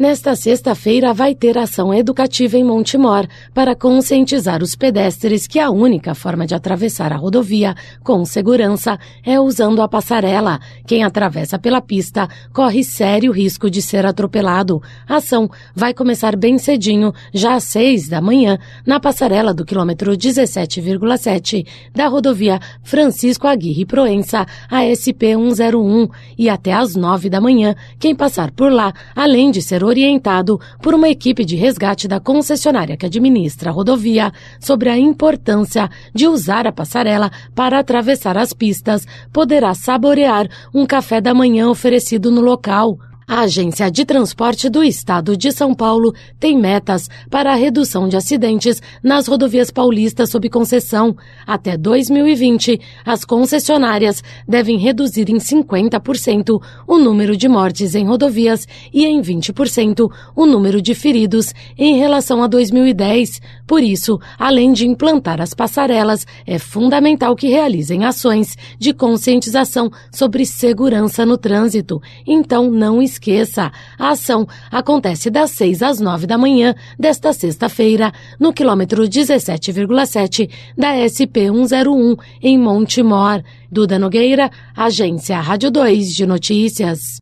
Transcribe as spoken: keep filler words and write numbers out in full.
Nesta sexta-feira vai ter ação educativa em Montemor para conscientizar os pedestres que a única forma de atravessar a rodovia com segurança é usando a passarela. Quem atravessa pela pista corre sério risco de ser atropelado. A ação vai começar bem cedinho, já às seis da manhã, na passarela do quilômetro dezessete vírgula sete da rodovia Francisco Aguirre Proença, a S P cento e um, e até às nove da manhã, quem passar por lá, além de ser orientado por uma equipe de resgate da concessionária que administra a rodovia sobre a importância de usar a passarela para atravessar as pistas, poderá saborear um café da manhã oferecido no local. A Agência de Transporte do Estado de São Paulo tem metas para a redução de acidentes nas rodovias paulistas sob concessão. Até dois mil e vinte, as concessionárias devem reduzir em cinquenta por cento o número de mortes em rodovias e em vinte por cento o número de feridos em relação a dois mil e dez. Por isso, além de implantar as passarelas, é fundamental que realizem ações de conscientização sobre segurança no trânsito. Então, não esqueça. Esqueça, a ação acontece das seis às nove da manhã desta sexta-feira, no quilômetro dezessete vírgula sete da S P cento e um, em Montemor. Duda Nogueira, Agência Rádio dois de Notícias.